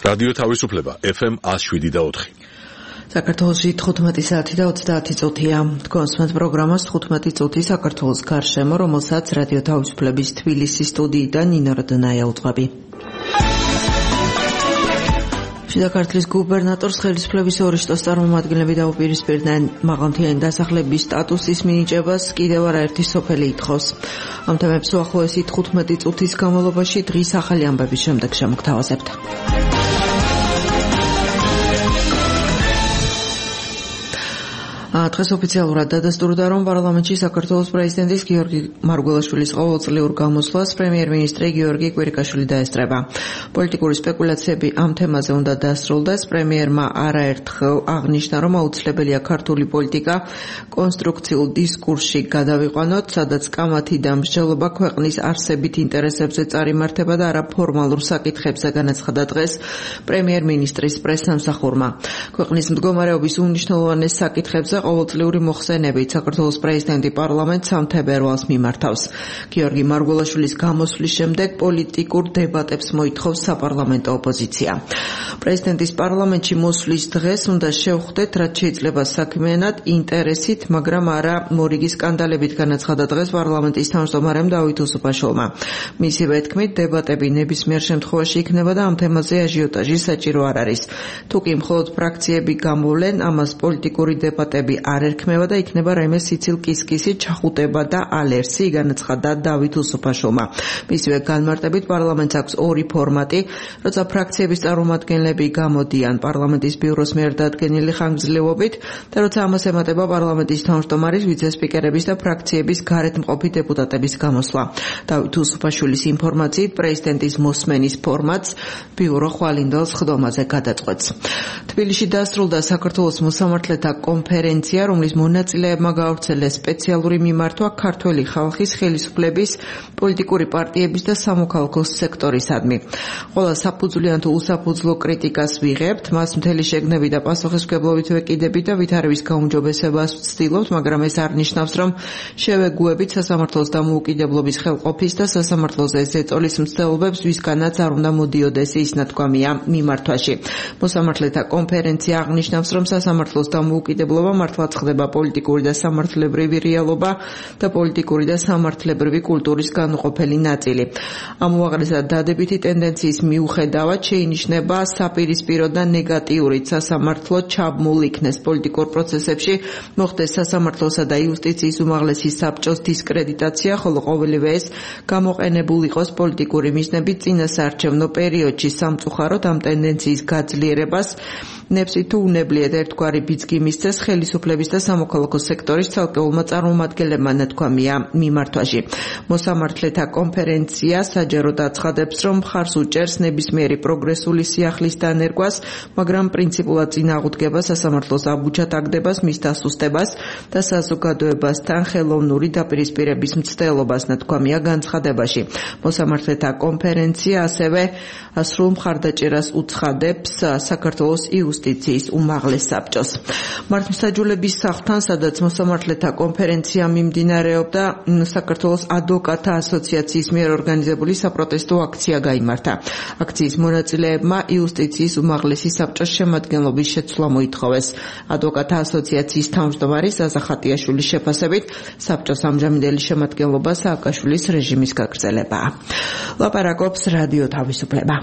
რადიო თავისუფლება FM 107.4. საქართველოში 15 საათი და 30 წუთია. თქვენს პროგრამას 15 წუთი საქართველოს გარშემო, რომელსაც რადიო თავისუფლების თბილისის სტუდიიდან ნინო როდონაია უძღვები. შიდა ქართლის გუბერნატორს ხელისუფლების ორი შტოს წარმომადგენლები დაუპირისპირდნენ მაღალმთიანი დასახლების სტატუსის მინიჭებას კიდევ არაერთი სოფელი ითხოვს. ამ თემებს უახლოესი 15 წუთის განმავლობაში დღის ახალი ამბების შემდეგ შემოგთავაზებთ. დღეს ოფიციალურად დადასტურდა, რომ პარლამენტში საქართველოს პრეზიდენტის გიორგი მარგველაშვილის ყოველწლიურ გამოსვლას პრემიერ-მინისტრი გიორგი კვირიკაშვილი დაესწრება. პოლიტიკური სპეკულაციები ამ თემაზე უნდა დასრულდეს. პრემიერმა არაერთხელ აღნიშნა, რომ აუცილებელია ქართული პოლიტიკა კონსტრუქციულ დისკურსში გადავიყვანოთ, სადაც კამათი და მსჯელობა ქვეყნის არსებით ინტერესებზე წარიმართება და არა ფორმალურ საკითხებზე, განაცხადა დღეს პრემიერ-მინისტრის პრესსამსახურმა. ქვეყნის მდგომარეობის უმნიშვნელოვანეს საკითხებზე ყოველწლიური მოხსენებით საქართველოს პრეზიდენტი პარლამენტს 3 თებერვალს მიმართავს. გიორგი მარგველაშვილის გამოსვლის შემდეგ პოლიტიკურ დებატებს მოითხოვს საპარლამენტო ოპოზიცია. პრეზიდენტის პარლამენტში მოსვლის დღეს უნდა შევხვდეთ, რაც შეიძლება საქმიანად, ინტერესით, მაგრამ არა მორიგი სკანდალებით, განაცხადა დღეს პარლამენტის თავმჯდომარემ დავით უსუფაშვილმა. მისივე თქმით, დებატები ნებისმიერ შემთხვევაში იქნება და ამ თემაზე აჟიოტაჟი საჭირო არ არის. თუკი მხოლოდ ფრაქციები გამოვლენ, ამას პოლიტიკური დებატები არ ერქმევა და იქნება რაიმე სიცილ-კისკისი, ჩახუტება და ალერსი, განაცხადა დავით უსუფაშვილმა. მისივე განმარტებით, პარლამენტს აქვს ორი ფორმატი, როცა ფრაქციების წარმომადგენლები გამოდიან პარლამენტის ბიუროს მიერ დადგენილი ხანგრძლივობით და როცა ამას ემატება პარლამენტის თავმჯდომარის, ვიცე-სპიკერების და ფრაქციების გარეთმყოფი დეპუტატების გამოსვლა. დავით უსუფაშვილის ინფორმაციით, პრეზიდენტის მოსმენის ფორმატს ბიურო ხვალინდელ სხდომაზე გადაწყვეტს. თბილისში დასრულდა საქართველოს მოსამართლეთა კონფერენცია, რომლის მონაწილეებმა გაავრცელეს სპეციალური მიმართვა ქართველი ხალხის ხელისუფლების, პოლიტიკური პარტიების და სამოქალაქო სექტორისადმი. ყველა საფუძვლიან თუ უსაფუძვლო კრიტიკას ვიღებთ, მას მთელი შეგნები და პასუხისმგებლობით ვეკიდებით და ვითარების გაუმჯობესებას ვცდილობთ, მაგრამ ეს არ ნიშნავს, რომ შევეგუებით სასამართლოს დამოუკიდებლობის ხელყოფის და სასამართლოზე ზეწოლის მცდელობებს, ვისგანაც არ უნდა მოდიოდეს ის, ნათქვამია მიმართვაში. მოსამართლეთა კონფერენცია აღნიშნავს, რომ სასამართლოს დამოუკიდებლობა მართლაც ხდება პოლიტიკური და სამართლებრივი რეალობა და პოლიტიკური და სამართლებრივი კულტურის განუყოფელი ნაწილი. ამ უაღრესად დადებითი ტენდენციის მიუხედავად შეინიშნება საპირისპირო და ნეგატიურით სასამართლო ჩაბმულ იქნეს პოლიტიკურ პროცესებში, მოხდეს სასამართლოსა და იუსტიციის უმაღლესი საბჭოს დისკრედიტაცია, ხოლო ყოველივე ეს გამოყენებულ იყოს პოლიტიკური მიზნებით წინასაარჩევნო პერიოდში. სამწუხაროდ ამ ტენდენციის გაძლიერებას ნებსი თუ უნებლიეთ ერთგვარი ბიძგი მისცეს ხელისუფლების და სამოქალაქო სექტორის ცალკეულმა წარმომადგენლებმა, ნათქვამია მიმართვაში. მოსამართლეთა კონფერენცია საჯაროდ აცხადებს, რომ მხარს უჭერს ნებისმიერი პროგრესული სიახლის დანერგვას, მაგრამ პრინციპულად წინააღმდეგება სასამართლოს აბუჩათაგდებას, მის დასუსტებას და საზოგადოებასთან ხელოვნური დაპირისპირების მცდელობას, ნათქვამია განცხადებაში. მოსამართლეთა კონფერენცია ასევე სრულ მხარდაჭერას უცხადებს საქართველოს იუსტიციის უმაღლეს საბჭოს. მართლმსაჯულების სახლთან, სადაც მოსამართლეთა კონფერენცია მიმდინარეობდა, საქართველოს ადვოკატთა ასოციაციის მიერ ორგანიზებული საპროტესტო აქცია გაიმართა. აქციის მონაწილეებმა იუსტიციის უმაღლესი საბჭოს შემადგენლობის შეცვლა მოითხოვეს. ადვოკატთა ასოციაციის თავმჯდომარის ზაზა ხატიაშვილის შეფასებით, საბჭოს ამჟამინდელი შემადგენლობა სააკაშვილის რეჟიმის გაგრძელებაა. ლაპარაკობს რადიო თავისუფლება.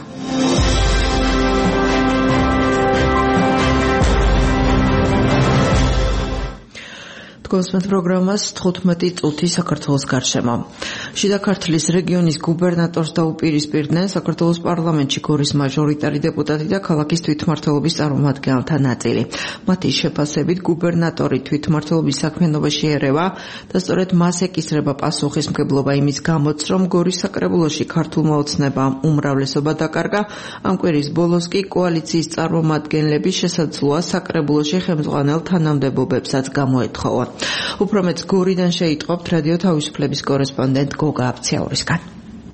კონსმეთ პროგრამას 15 წუთი საქართველოს გარშემო. შიდა ქართლის რეგიონის გუბერნატორს დაუპირისპირდნენ საქართველოს პარლამენტში გორის მაჟორიტარი დეპუტატი და ქალაქის თვითმმართველობის წარმომადგენელთა ნაწილი. მათი შეფასებით, გუბერნატორი თვითმმართველობის საქმიანობაში ერევა და სწორედ მას ეკისრება პასუხისმგებლობა იმის გამოც, რომ გორის საკრებულოში ქართულმა ოცნებამ უმრავლესობა დაკარგა. ამ კვირის ბოლოს კი კოალიციის წარმომადგენლები შესაძლოა საკრებულოში ხელმძღვანელ თანამდებობებსაც გამოეთხოვონ. უფრო მეც გორიდან შეიტყობთ რადიო თავისუფლების კორესპონდენტ გოგა აფციაურისგან.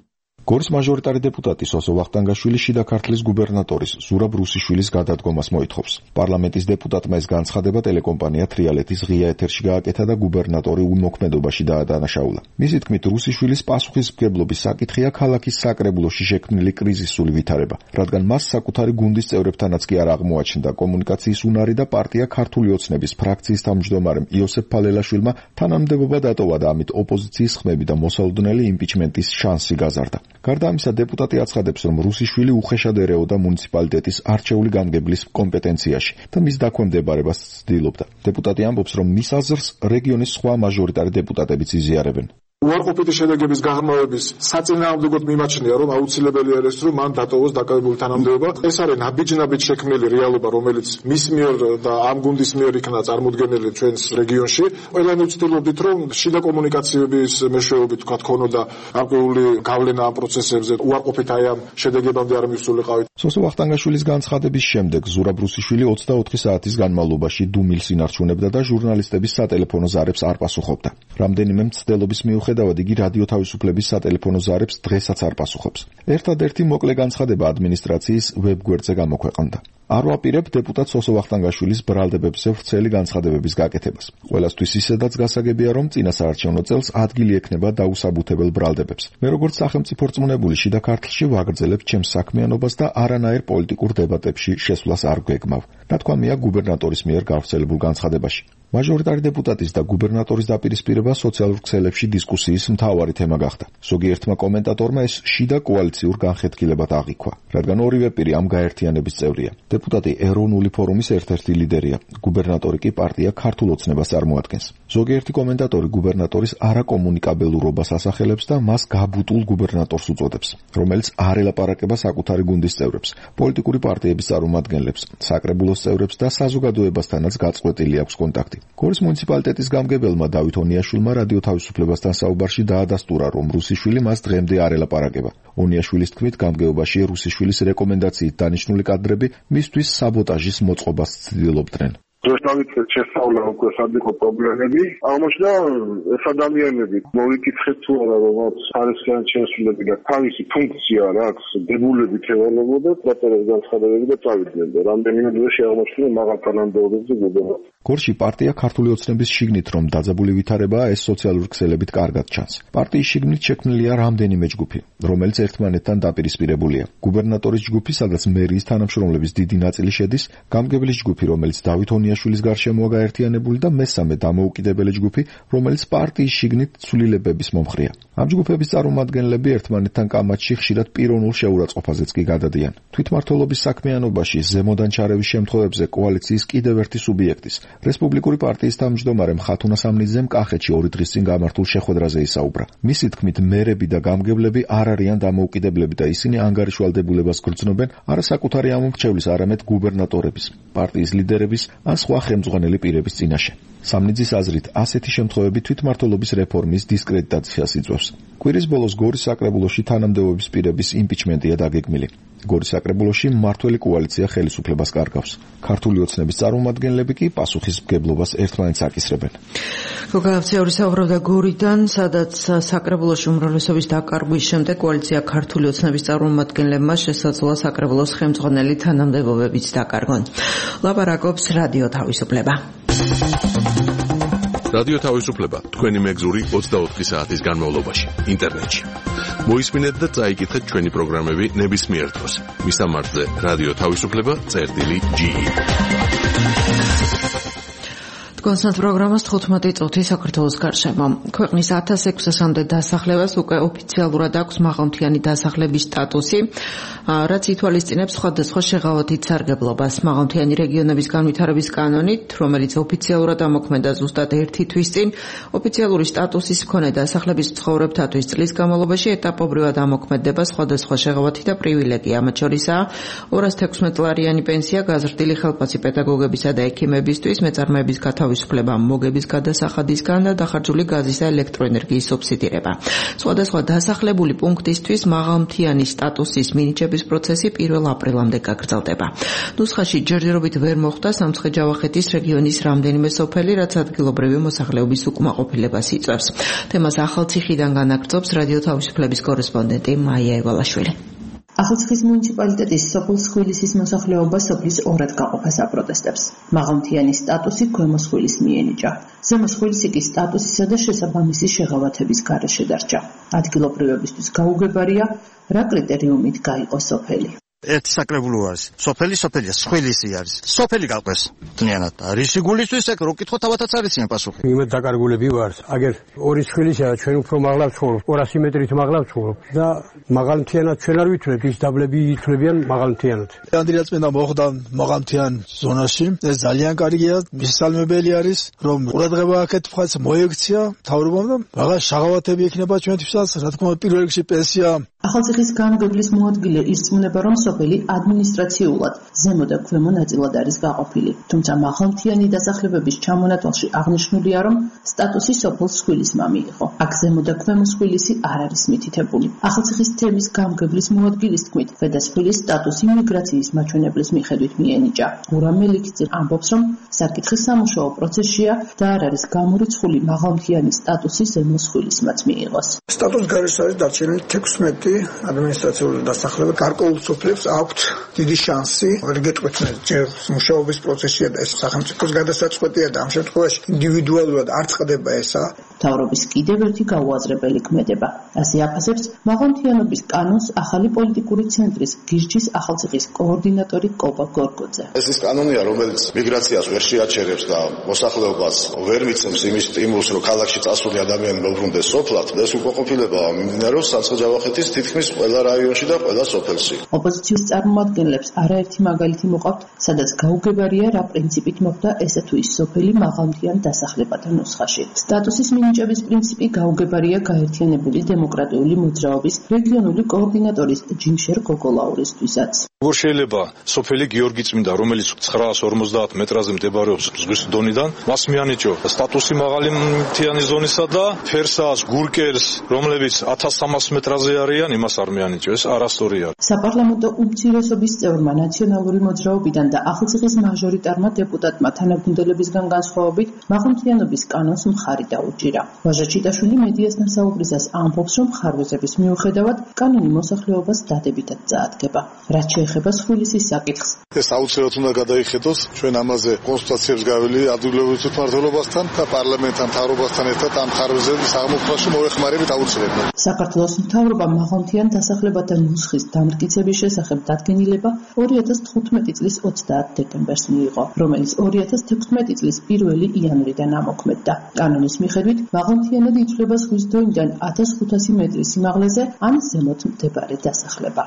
გორის მაჟორიტარი დეპუტატი სოსო ვახტანგაშვილი შიდა ქართლის გუბერნატორის ზურაბ რუსიშვილის გადადგომას მოითხოვს. პარლამენტის დეპუტატმა ეს განცხადება ტელეკომპანია თრიალეთის ღია ეთერში გააკეთა და გუბერნატორი უმოქმედობაში დაადანაშაულა. მისი თქმით, რუსიშვილის პასუხისმგებლობის საკითხია ქალაქის საკრებულოში შექმნილი კრიზისული ვითარება, რადგან მას საკუთარი გუნდის წევრებთანაც კი არ აღმოაჩნდა კომუნიკაციის უნარი და პარტია ქართული ოცნების ფრაქციის თავმჯდომარემ იოსებ ფალელაშვილმა თანამდებობა დატოვა და ამით ოპოზიციის ხმები და მოსალოდნელი იმპიჩმენტის შანსი გაზარდა. გარდა ამისა, დეპუტატი აცხადებს, რომ რუსიშვილი უხეშად ერეოდა მუნიციპალიტეტის არჩეული გამგებლის კომპეტენციაში და მის დაქვემდებარებას ცდილობდა. დეპუტატი ამბობს, რომ მის აზრს რეგიონის სხვა მაჟორიტარი დეპუტატებიც იზიარებენ. უარყოფითი შედეგების გაღრმავების საწინააღმდეგოდ მიმაჩნია, რომ აუცილებელი არის, რომ მან დატოვოს დაკავებული თანამდებობა. ეს არის ნაბიჯ-ნაბიჯ შექმნილი რეალობა, რომელიც მის მიერ და ამ გუნდის მიერ იქნა წარმოდგენილი ჩვენს რეგიონში. ყველანი ვცდილობდით, რომ შიდა კომუნიკაციების მეშვეობით თქვა ქონოდა ამგვარული გავლენა ამ პროცესებზე, უარყოფით აი ამ შედეგებამდე არ მივსულიყავით. სოსო ვახტანგაშვილის განცხადების შემდეგ ზურაბ რუსიშვილი 24 საათის განმავლობაში დუმილს ინარჩუნებდა და ჟურნალისტების სატელეფონო ზარებს არ პასუხობდა. რამდენიმე მცდელობის მიუხედავად იგი რადიო თავისუფლების სატელეფონო ზარებს დღესაც არ პასუხობს. ერთადერთი მოკლე განცხადება ადმინისტრაციის ვებგვერდზე გამოქვეყნდა. არ ვაპირებ დეპუტატ სოსო ვახტანგაშვილის ბრალდებებზე ვრცელი განცხადებების გაკეთებას. ყველასთვის ისედაც გასაგებია, რომ წინა საარჩევნო წელს ადგილი ექნება დაუსაბუთებელ ბრალდებებს. მე როგორც სახელმწიფო რწმუნებული შიდა ქართლში ვაგრძელებ ჩემს საქმიანობას და არანაირ პოლიტიკურ დებატებში შესვლას არ გვეგმავ. ნათქვამია გუბერნატორის მიერ გავრცელებულ განცხადებაში. მაჟორიტარი დეპუტატის და გუბერნატორის დაპირისპირება სოციალურ ქსელებში დისკუსიის მთავარი თემა გახდა. ზოგიერთმა კომენტატორმა ეს შიდა კოალიციურ განხეთქილებად აღიქვა, რადგან ორივე პირი ამ გაერთიანების წევრია. დეპუტატი ეროვნული ფორუმის ერთ-ერთი ლიდერია, გუბერნატორი კი პარტია ქართულ ოცნებას წარმოადგენს. ზოგიერთი კომენტატორი გუბერნატორის არაკომუნიკაბელურობას ასახელებს და მას გაბუტულ გუბერნატორს უწოდებს, რომელიც არ ელაპარაკება საკუთარი გუნდის წევრებს, პოლიტიკური პარტიების წარმომადგენლებს, საკრებულოს წევრებს და საზოგადოებასთანაც გაწყვეტილი აქვს კონტაქტი. გორის მუნიციპალიტეტის გამგებელმა დავით ონიაშვილმა რადიო თავისუფლებასთან საუბარში დაადასტურა, რომ რუსიშვილი მას დღემდე არ ელაპარაკება. ონიაშვილის თქმით, გამგეობაში რუსიშვილის რეკომენდაციით დანიშნული კადრები მისთვის საბოტაჟის მოწყობას ცდილობდნენ. დავიწყეთ შესწავლა უკვე სად იყო პრობლემები. აღმოჩნდა ეს ადამიანები მოვიკითხეთ თუ არა, რომ ხარისხიან შესრულები და თავისი ფუნქცია რა აქვს, დებულებით ევალებოდა, დაწერეს განცხადებები და წავიდნენ და რამდენიმე დღეში აღმოჩნდა მაღალ თანამდებობებზე გუბერნატორი. გორში პარტია ქართული ოცნების შიგნით რომ დაძაბული ვითარებაა, ეს სოციალურ ქსელებით კარგად ჩანს. პარტიის შიგნით შექმნილია რამდენიმე ჯგუფი, რომელიც ერთმანეთთან დაპირისპირებულია. გუბერნატორის ჯგუფი, სადაც მერიის თანამშრომლების დიდი ნაწილი შედის, გამგებლის ჯგუფი, რომელიც დავით ონიაშვილის გარშემოა გაერთიანებული და მესამე დამოუკიდებელი ჯგუფი, რომელიც პარტიის შიგნით ცვლილებების მომხრეა. ამ ჯგუფების წარმომადგენლები ერთმანეთთან კამათში ხშირად პიროვნულ შეურაცხყოფაზეც კი გადადიან. თვითმმართველობის საქმიანობაში ზემოდან ჩარევის შემთხვევებზე კოალიციის კიდევ ერთი სუბიექტის, რესპუბლიკური პარტიის თავმჯდომარე ხათუნა სამნიძემ კახეთში 2 დღის წინ გამართულ შეხვედრაზე ისაუბრა. მისი თქმით, მერები და გამგებლები არ არიან დამოუკიდებლები და ისინი ანგარიშვალდებულებას გრძნობენ არა საკუთარი ამომრჩევლის, არამედ გუბერნატორების, პარტიის ლიდერების ან სხვა ხელმძღვანელი პირების წინაშე. სამნიძის აზრით, ასეთი შემთხვევები თვითმმართველობის რეფორმის დისკრედიტაციას იწვევს. კვირის ბოლოს გორის საკრებულოში თანამდებობის პირების იმპიჩმენტია დაგეგმილი. გორის საკრებულოში მმართველი კოალიცია ხელისუფლებას კარგავს. ქართული ოცნების წარმომადგენლები კი პასუხისმგებლობას ერთმანეთს აკისრებენ. გოგავცეური საუბრობდა გორიდან, სადაც საკრებულოში უმრავლესობის დაკარგვის შემდეგ კოალიცია ქართული ოცნების წარმომადგენლებმა შესაძლოა საკრებულოს ხელმძღვანელი თანამდებობებიც დაკარგონ. ლაპარაკობს რადიო თავისუფლება. რადიო თავისუფლება თქვენი მეგზური 24 საათის განმავლობაში ინტერნეტში. მოისმინეთ და წაიკითხეთ ჩვენი პროგრამები ნებისმიერ დროს. მისამართზე რადიო თავისუფლება.ge. კონსტანტ პროგრამას 15 წუთი საქართველოს გარშემო. ქვეყნის 1600-მდე დასახლებას უკვე ოფიციალურად აქვს მაღალმთიანი დასახლების სტატუსი, რაც ითვალისწინებს სხვადასხვა შეღავათით სარგებლობას. მაღალმთიანი რეგიონების განვითარების კანონით, რომელიც ოფიციალურად ამოქმედა ზუსტად 1 თვის წინ, ოფიციალური სტატუსის მქონე დასახლების მცხოვრებთათვის წლის განმავლობაში ეტაპობრივად ამოქმედება სხვადასხვა შეღავათი და პრივილეგია. მათ შორისაა 216 ლარიანი პენსია, გაზრდილი ხელფასი პედაგოგებისა და ექიმებისთვის, მეწარმეების გათავისუფლება თავისუფლება მოგების გადასახადისგან და დახარჯული გაზის და ელექტროენერგიის სუბსიდირება. სხვადასხვა დასახლებული პუნქტისთვის მაღალმთიანი სტატუსის მინიჭების პროცესი 1 აპრილამდე გაგრძელდება. ნუსხაში ჯერჯერობით ვერ მოხვდა სამცხე-ჯავახეთის რეგიონის რამდენიმე სოფელი, რაც ადგილობრივი მოსახლეობის უკმაყოფილებას იწვევს. თემას ახალციხიდან განაგრძობს რადიო თავისუფლების კორესპონდენტი მაია ევალაშვილი. ახალციხის მუნიციპალიტეტის სოფელ სხვილისის მოსახლეობა სოფლის ორად გაყოფას აპროტესტებს. მაღალმთიანი სტატუსი ქვემო სხვილის მიენიჭა. ზემო სხვილისი კი სტატუსისა და შესაბამისი შეღავათების გარეშე დარჩა. ადგილობრივებისთვის გაუგებარია, რა კრიტერიუმით გაიყო სოფელი. ერთი საკრებულო არის. სოფელია, სხვილისი არის. სოფელი გაყვეს. თლიანად. რისი გულისთვის ეგ რო კითხო თავადაც არის იმ პასუხი. იმედ დაკარგულები ვარ. აგერ ორი სხვილისაა, ჩვენ უფრო მაღლა ვცხოვრობ, 200 მეტრით მაღლა ვცხოვრობ და მაღალმთიანად ჩვენ არ ვითვლებ, ის დაბლები ითვლებიან მაღალმთიანად. ანდრიაწმინდა მოხდა მაღალმთიან ზონაში. ეს ძალიან კარგია, მისალმებელი არის, რომ ყურადღება აქეთ მხარეს მოექცია მთავრობამ და რაღაც შაღავათები ექნება ჩვენთვისაც, რა თქმა უნდა, პირველ რიგში პენსია. ახალციხის გამგებლის მოადგილე ირწმუნება, რომ სოფელი ადმინისტრაციულად ზემო და ქვემო ნაწილად არის გაყოფილი. თუმცა მაღალმთიანი დასახლებების ჩამონათვალში აღნიშნულია, რომ სტატუსი სოფელ სხვილისმა მიიღო. აქ ზემო და ქვემო სხვილისი არ არის მითითებული. ახალციხის თემის გამგებლის მოადგილის თქმით, ქვედასხვილის სტატუსი მიგრაციის მაჩვენებლის მიხედვით მიენიჭა. გურამ მელიქიძე ამბობს, რომ საკითხის სამუშაო პროცესშია და არ არის გამორიცხული მაღალმთიანი სტატუსი ზემო სხვილისმაც მიიღოს. სტატუს გარეშე არის დარჩენილი 16 ადმინისტრაციული დასახლება. გარკვეულ სოფლებს აქვთ დიდი შანსი. ვერ გეტყვით, ჯერ მუშაობის პროცესია და ეს სახელმწიფოს გადასაწყვეტია და ამ შემთხვევაში ინდივიდუალურად არ წყდება ესა. მთავრობის კიდევ ერთი გაუაზრებელი ქმედება. ასე აფასებს მაღალმთიანობის კანონს ახალი პოლიტიკური ცენტრის გირჩის ახალციხის კოორდინატორი კობა გორგოძე. ეს ის კანონია, რომელიც მიგრაციას ვერ შეაჩერებს და მოსახლეობას ვერ მიცემს იმის სტიმულს, რომ ქალაქში წასული ადამიანი მოbrunდეს სოფლად. ეს უკმაყოფილება მიმდინარეობს სამცხე-ჯავახეთის თითქმის ყველა რაიონში და ყველა სოფელში. ოპოზიციის წარმომადგენლებს არაერთი მაგალითი მოყავთ, სადაც გაუგებარია, რა პრინციპით მოხდა ესა თუ ის სოფელი მაღალმთიან დასახლებათა ნუსხაში. სტატუსის მინიჭების პრინციპი გაუგებარია გაერთიანებული დემოკრატიული მოძრაობის რეგიონული კოორდინატორის ჯიმშერ გოგოლაურისთვისაც. როგორ შეიძლება სოფელი გიორგიწმინდა, რომელიც 950 მეტრაზე მდებარეობს ზღვის დონიდან, მას მიანიჭო სტატუსი მაღალმთიანი ზონისა და ფერსას, გურკერს, რომლებიც 1300 მეტრაზე არიან, იმას არ მიანიჭო. ეს არასწორია. საპარლამენტო უმცირესობის წევრმა ნაციონალური მოძრაობიდან და ახალციხის მაჟორიტარმა დეპუტატმა თანაგუნდელებისგან განსხვავებით მაღალმთიანობის კანონს მხარი დაუჭირა. ვაჟაჩიტაშვილი მედიასთან საუბრისას ამბობს, რომ ხარვეზების მიუხედავად კანონი მოსახლეობას დადებითად წაადგება. რაც შეეხება სხვილისის საკითხს. ეს აუცილებლად უნდა გადაიხედოს. ჩვენ ამაზე კონსულტაციებს გაველი ადგილობრივ თვითმმართველობასთან და პარლამენტთან, მთავრობასთან ერთად ამ ხარვეზების აღმოფხვრაში მოეხმარებით აუცილებლად. საქართველოს მთავრობამ მაღალმთიან დასახლებათა ნუსხის დამტკიცების შესახებ დადგენილება 2015 წლის 30 დეკემბერს მიიღო, რომელიც 2016 წლის 1 იანვრიდან ამოქმედდა. კანონის მიხედვით მაღალმთიანად ითვლება ზღვის დონიდან 1500 მეტრის სიმაღლეზე ან ზემოთ მდებარე დასახლება.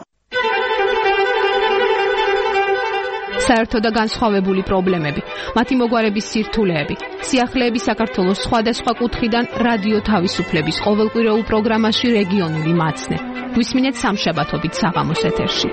საერთო და განსხვავებული პრობლემები, მათი მოგვარების სირთულეები, სიახლეები საქართველოს სხვადასხვა კუთხიდან რადიო თავისუფლების ყოველკვირეულ პროგრამაში რეგიონული მაცნე. გვისმინეთ სამშაბათობით საღამოს ეთერში.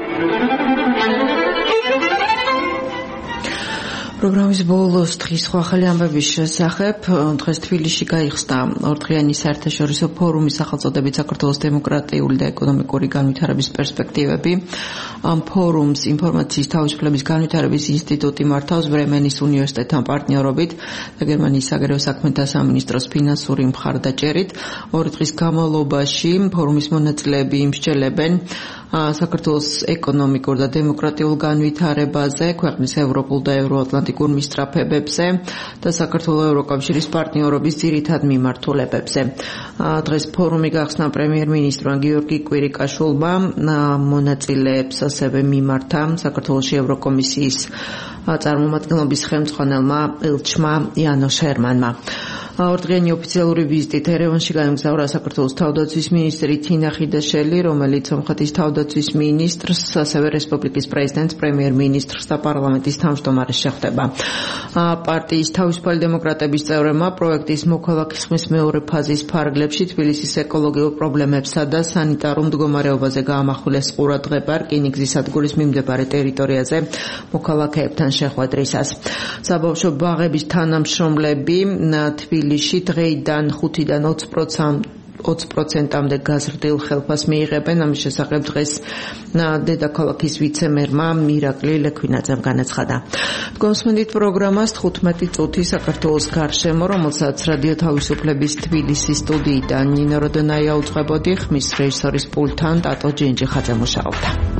პროგრამის ბოლოს დღის სხვა ახალი ამბების შესახებ დღეს თბილისში გაიხსნა ორდღიანი საერთაშორისო ფორუმის სახელწოდებით საქართველოს დემოკრატიული და ეკონომიკური განვითარების პერსპექტივები. ამ ფორუმს ინფორმაციის თავისუფლების განვითარების ინსტიტუტი მართავს ბრემენის უნივერსიტეტთან პარტნიორობით და გერმანიის საგარეო საქმეთა სამინისტროს ფინანსური მხარდაჭერით. 2 დღის განმავლობაში ფორუმის მონაწილეები იმსჯელებენ საქართველოს ეკონომიკურ და დემოკრატიულ განვითარებაზე, ქვეყნის ევროპულ და ევროატლანტიკურ მისწრაფებებზე და საქართველოს ევროკავშირის პარტნიორობის ძირითად მიმართულებებზე. დღეს ფორუმი გახსნა პრემიერ-მინისტრმა გიორგი კვირიკაშვილმა, მონაწილეებს ასევე მიმართა საქართველოში ევროკომისიის წარმომადგენლობის ხელმძღვანელმა ელჩმა იანოშ ჰერმანმა. ორდღიანი ოფიციალური ვიზიტით ერევანში გაემგზავრა საქართველოს თავდაცვის მინისტრი თინა ხიდაშელი, რომელიც სომხეთის თავდაცვის მინისტრს, ასევე რესპუბლიკის პრეზიდენტს, პრემიერ-მინისტრს და პარლამენტის თავმჯდომარეს შეხვდება. პარტიის თავისუფალი დემოკრატების წევრებმა პროექტის მოქალაქის ხმის მეორე ფაზის ფარგლებში თბილისის ეკოლოგიურ პრობლემებსა და სანიტარულ მდგომარეობაზე გაამახვილეს ყურადღება რკინიგზის სადგურის მიმდებარე ტერიტორიაზე მოქალაქეებთან შეხვედრისას. საბავშვო ბაღების თანამშრომლები თბილისში დღეიდან 5-დან 20%-მდე გაზრდილ ხელფას მიიღებენ. ამის შესახებ დღეს დედაქალაქის ვიცე-მერმა მირაკლი ლექვინაძემ განაცხადა. დგომსმენდით პროგრამას 15 წუთი საქართველოს გარშემო, რომელსაც რადიო თავისუფლების თბილისის სტუდიიდან ნინო როდონაია უძღვებოდი, ხმის რეჟისორის პულტთან ტატო ჯინჯიხაძე მუშაობდა.